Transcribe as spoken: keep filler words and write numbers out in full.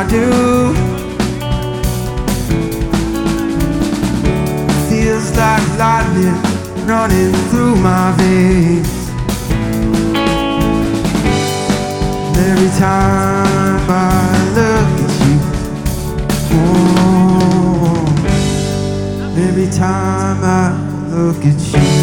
do. Feels like lightning running through my veins. Every time I look at you, oh, every time I look at you.